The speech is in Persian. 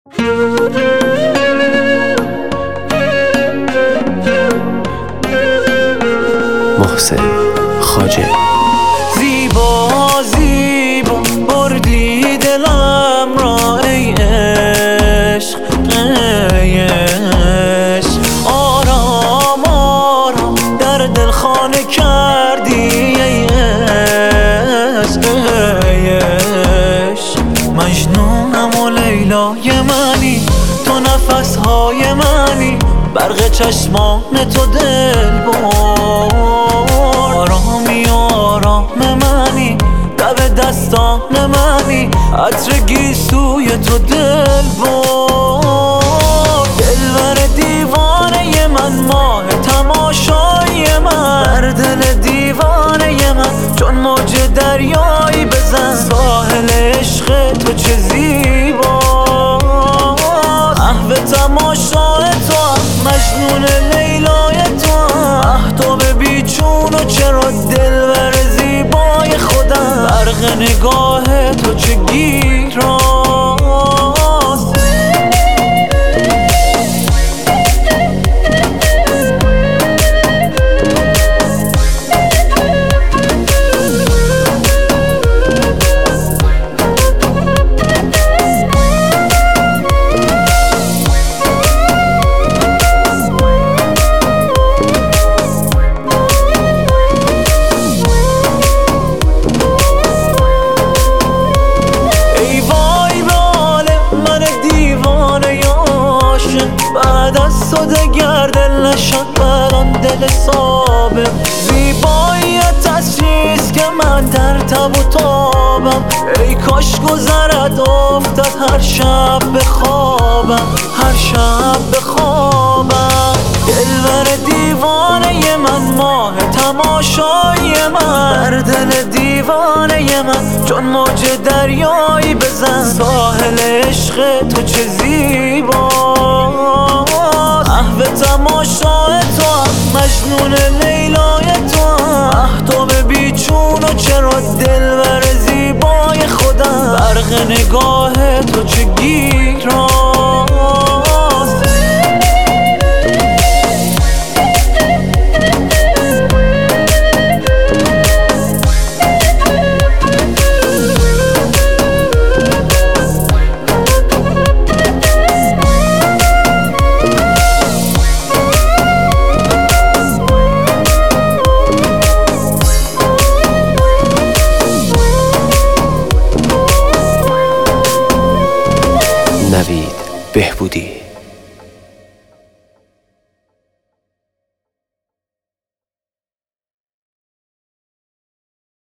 محسن خواجه. زیبا زیبا بردی دلم را ای عشق، ای عشق. آرام آرام در دل خانه کردی ای عشق، ای عشق. مجنونم و لیلای منی، تو نفسهای منی، برق چشمان تو دل بر. آرامی و آرام منی، دب دستان منی، عطر گیسوی تو دل بر. دلبر دیوانه من، ماه تماشای من، بر دل دیوانه من چون موج دریایی بزن. ساحل عشق تو چه زیباست، محو تماشای تو، مجنون لیلای تو، مهتاب بیچون و چرا دلبر زیبای خودم. برق نگاه تو چه گیراست. بعد از تو دگر دل نشد الان دل صابم. زیباییت تصریست که من در تب و تابم. ای کاش گذرد افتد هر شب به خوابم، هر شب به خوابم. دلبر دیوانه من، ماه تماشای من، بر دل دیوانه من چون موج دریایی بزن. ساحل عشق تو چه زیباست، محو تماشای تو، مجنون لیلای تو، مهتاب بیچون و چرا دلبر زیبای خودم. برق نگاه تو چه گیراست. نوید بهبودی.